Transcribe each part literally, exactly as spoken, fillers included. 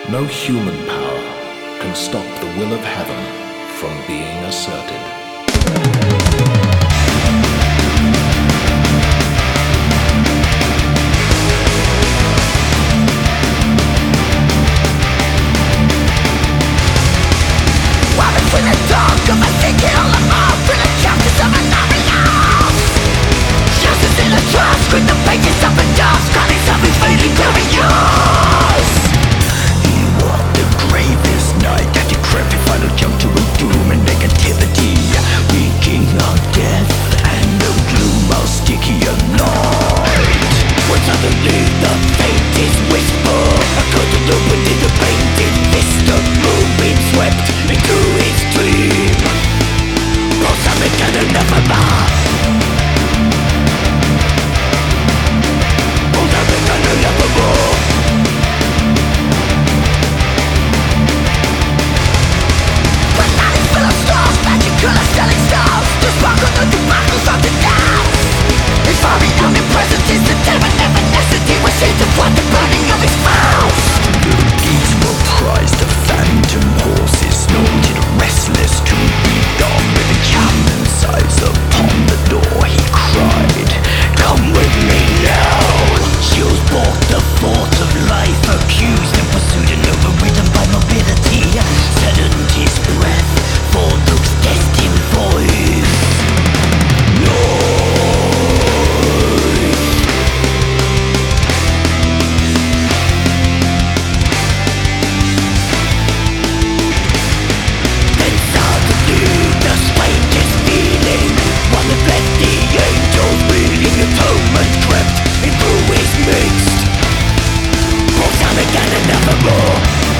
No human power can stop the will of heaven from being asserted. Between the dark of my thinking all alone, through the justice of an army lost. Justice in the trust, scream the pages of the dust, calling something fading glorious. He walked the gravest night, that decrepit final jump to a doom and negativity, reeking of death and the gloom of sticky night. When suddenly the faintest whisper, a curtain opened in the painted fist of moonbeam swept into his dream. Balsamic and anathema, balsamic and anathema. The night is full of stars, magical as selling stars. The sparkle of the battles of the dance. His very omnipresence is the demon never necessity. Was seen to flood the burning of his mouth. The geese were prized, the phantom horses snorted, restless to be gone. With the cannon sights upon the door, he cried, "Come with me now." Chills bought the thought of life, accused and pursued and overridden by mobility. Saddened his breath, for looks destined for his noise. Then suddenly the strangest feeling, one that left the angels reeling, atonement crept into his midst. Balsamic and anathema,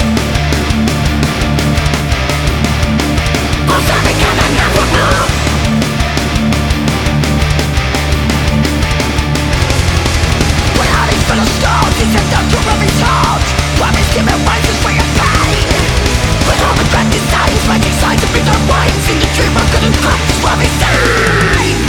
balsamic and anathema. When heart is full of stars, he's a doctor of his heart. Promised him a rises for your pain. But all the grand desires, magic signs of bitter wines. In the dream I couldn't practice what he's saying.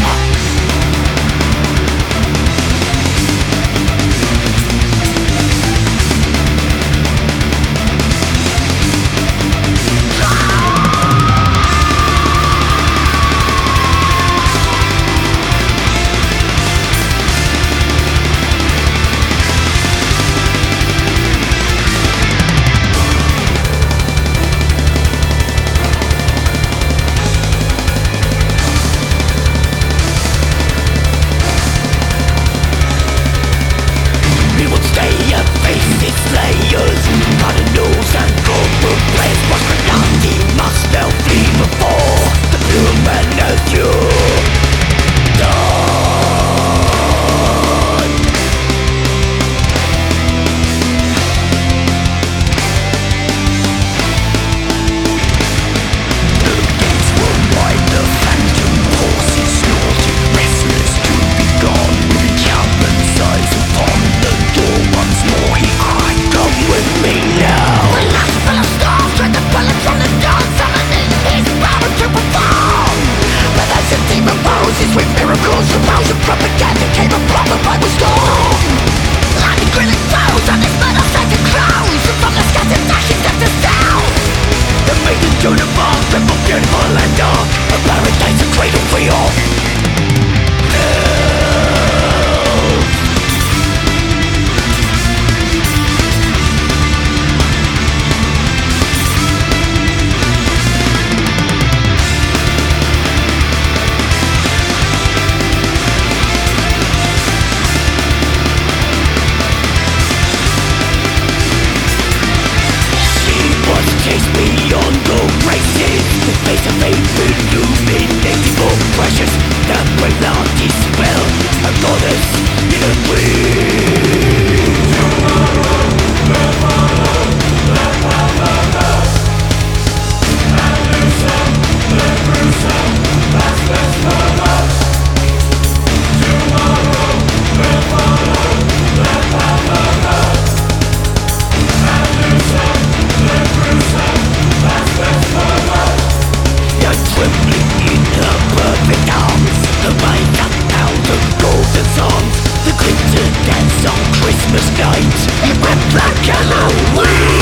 He would stay and face its slayers. Cardinals and corporate players, but Granati must now flee before the pure man as you done. The gates were wide, the phantom horses snorted, restless to be gone. With enchantment's eyes upon the door once more, he cried, "Come with me now." The last full of stars, tried to pull him from the dawn, summoning his power to perform. But as the demon rose, his swift miracles arose, and propaganda came upon the Bible storm. Lightning grilling foes, and his men are sacred crows, and from the scattered ashes left the south. The maiden uniform, triple beautiful and dark, a paradise, a cradle free of chased beyond the races. The face of faith illuminated for precious. The brave Lord dispel a goddess in a dream. Tomorrow will follow the power and loosen the gruesome that's best for us. Tomorrow will follow the power and loosen the gruesome that's best for us. You're trembling in her perfect arms, the mind up out of golden songs, the glitter dance on Christmas night. It went black Halloween.